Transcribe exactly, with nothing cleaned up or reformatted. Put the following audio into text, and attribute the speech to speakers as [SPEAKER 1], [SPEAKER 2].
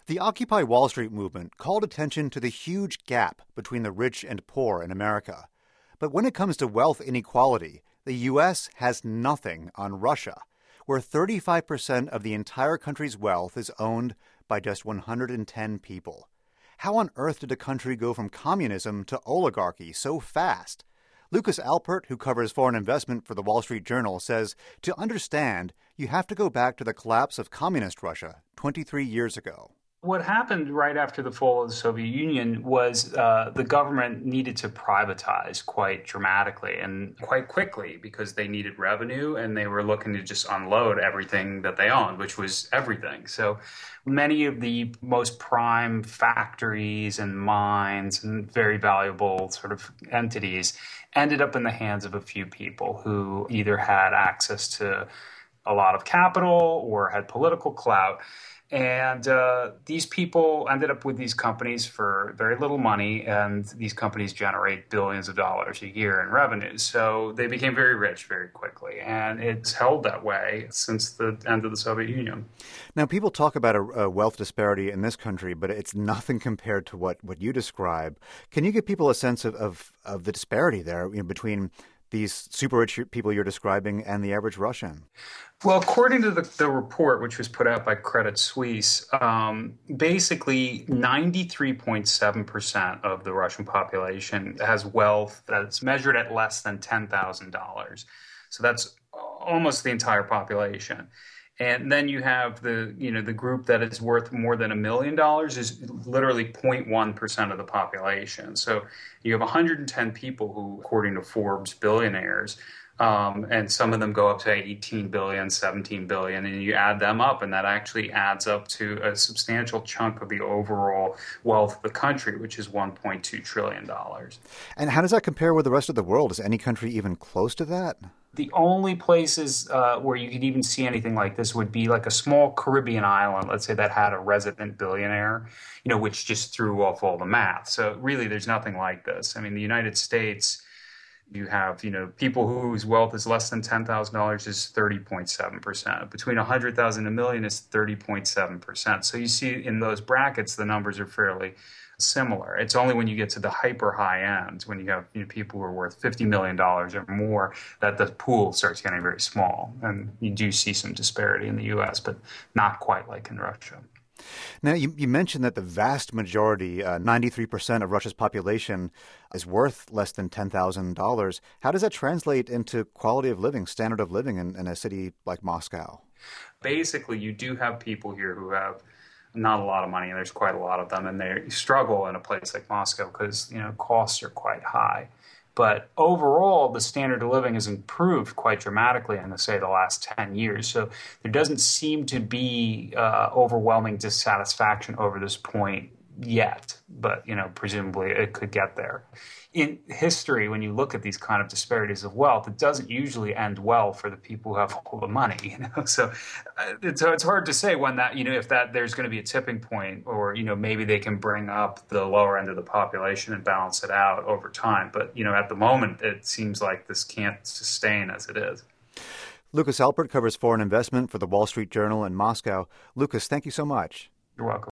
[SPEAKER 1] The Occupy Wall Street movement called attention to the huge gap between the rich and poor in America. But when it comes to wealth inequality, the U S has nothing on Russia, where thirty-five percent of the entire country's wealth is owned by just one hundred ten people. How on earth did a country go from communism to oligarchy so fast? Lucas Alpert, who covers foreign investment for the Wall Street Journal, says to understand, you have to go back to the collapse of communist Russia twenty-three years ago.
[SPEAKER 2] What happened right after the fall of the Soviet Union was uh, the government needed to privatize quite dramatically and quite quickly because they needed revenue and they were looking to just unload everything that they owned, which was everything. So many of the most prime factories and mines and very valuable sort of entities ended up in the hands of a few people who either had access to a lot of capital or had political clout. And uh, these people ended up with these companies for very little money, and these companies generate billions of dollars a year in revenues. So they became very rich very quickly, and it's held that way since the end of the Soviet Union.
[SPEAKER 1] Now, people talk about a, a wealth disparity in this country, but it's nothing compared to what, what you describe. Can you give people a sense of, of, of the disparity there, you know, between these super rich people you're describing and the average Russian?
[SPEAKER 2] Well, according to the, the report, which was put out by Credit Suisse, um, basically ninety-three point seven percent of the Russian population has wealth that's measured at less than ten thousand dollars. So that's almost the entire population. And then you have the, you know, the group that is worth more than a million dollars is literally zero point one percent of the population. So you have one hundred ten people who, according to Forbes, billionaires, um, and some of them go up to eighteen billion, seventeen billion, and you add them up, and that actually adds up to a substantial chunk of the overall wealth of the country, which is one point two trillion dollars.
[SPEAKER 1] And how does that compare with the rest of the world? Is any country even close to that?
[SPEAKER 2] The only places uh, where you could even see anything like this would be like a small Caribbean island, let's say, that had a resident billionaire, you know, which just threw off all the math. So really, there's nothing like this. I mean, the United States, you have, you know, people whose wealth is less than ten thousand dollars is thirty point seven percent. Between one hundred thousand dollars and a million is thirty point seven percent. So you see in those brackets, the numbers are fairly similar. It's only when you get to the hyper high end, when you have, you know, people who are worth fifty million dollars or more, that the pool starts getting very small. And you do see some disparity in the U S, but not quite like in Russia.
[SPEAKER 1] Now, you, you mentioned that the vast majority, uh, ninety-three percent of Russia's population, is worth less than ten thousand dollars. How does that translate into quality of living, standard of living in, in a city like Moscow?
[SPEAKER 2] Basically, you do have people here who have not a lot of money, and there's quite a lot of them, and they struggle in a place like Moscow because, you know, costs are quite high. But overall, the standard of living has improved quite dramatically in, say, the last ten years. So there doesn't seem to be uh, overwhelming dissatisfaction over this point yet, but, you know, presumably it could get there. In history, when you look at these kind of disparities of wealth, it doesn't usually end well for the people who have all the money. You know, so uh, it's it's hard to say when that, you know, if that there's going to be a tipping point, or, you know, maybe they can bring up the lower end of the population and balance it out over time. But, you know, at the moment, it seems like this can't sustain as it is.
[SPEAKER 1] Lucas Alpert covers foreign investment for the Wall Street Journal in Moscow. Lucas, thank you so much.
[SPEAKER 2] You're welcome.